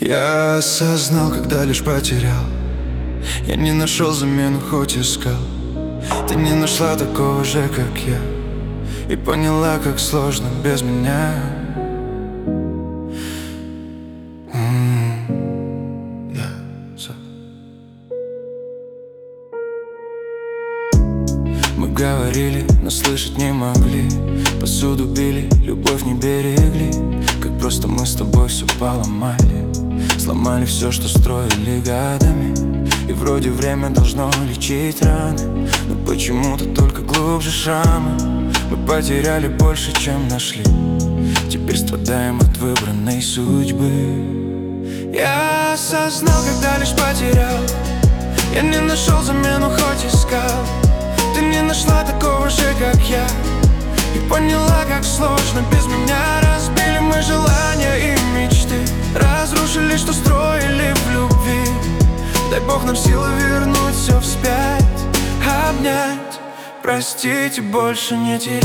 Я осознал, когда лишь потерял. Я не нашел замену, хоть искал. Ты не нашла такого же, как я, и поняла, как сложно без меня. Мы говорили, но слышать не могли. Посуду били, любовь не берегли. Как просто мы с тобой все поломали. Сломали все, что строили годами. И вроде время должно лечить раны, но почему-то только глубже шрамы. Мы потеряли больше, чем нашли. Теперь страдаем от выбранной судьбы. Я осознал, когда лишь потерял. Я не нашел замену, хоть искал. Ты не нашла такого же, как я, и поняла, как сложно без меня. Разбили мы желания и мечты, разрушили, что строили в любви. Дай Бог нам силы вернуть все вспять, обнять, простить и больше не терять.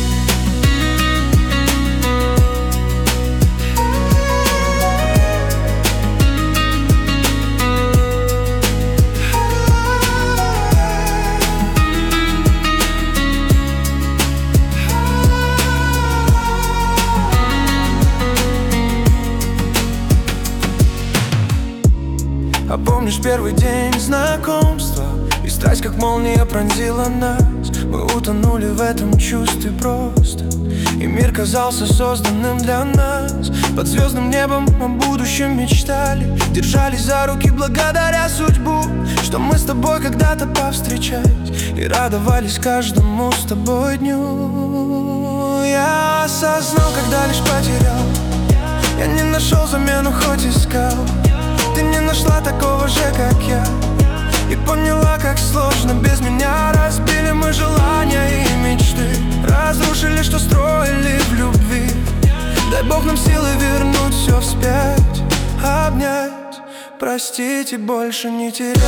А помнишь первый день знакомства? И страсть, как молния, пронзила нас. Мы утонули в этом чувстве просто, и мир казался созданным для нас. Под звездным небом о будущем мечтали, держались за руки благодаря судьбу, что мы с тобой когда-то повстречались и радовались каждому с тобой дню. Я осознал, когда лишь потерял. Я не нашел замену, хоть искал. Ты не нашла такого же, как я, и поняла, как сложно без меня. Разбили мы желания и мечты, разрушили, что строили в любви. Дай Бог нам силы вернуть все вспять, обнять, простить и больше не терять.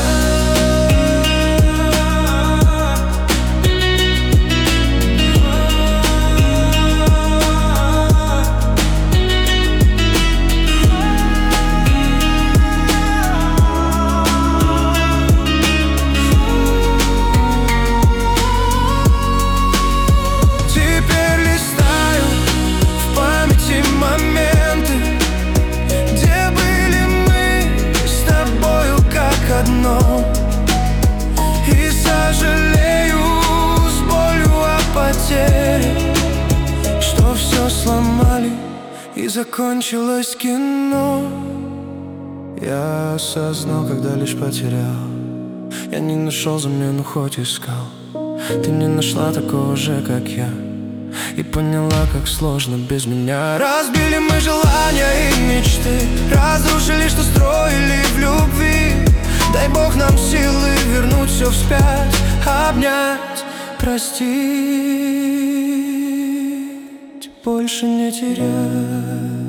И сожалею с болью о потере, что все сломали и закончилось кино. Я осознал, когда лишь потерял. Я не нашел замену, хоть искал. Ты не нашла такого же, как я, и поняла, как сложно без меня. Разбили мы желания и мечты, разрушили, что строили в любви. Дай Бог нам силы вернуть все вспять, обнять, простить, больше не терять.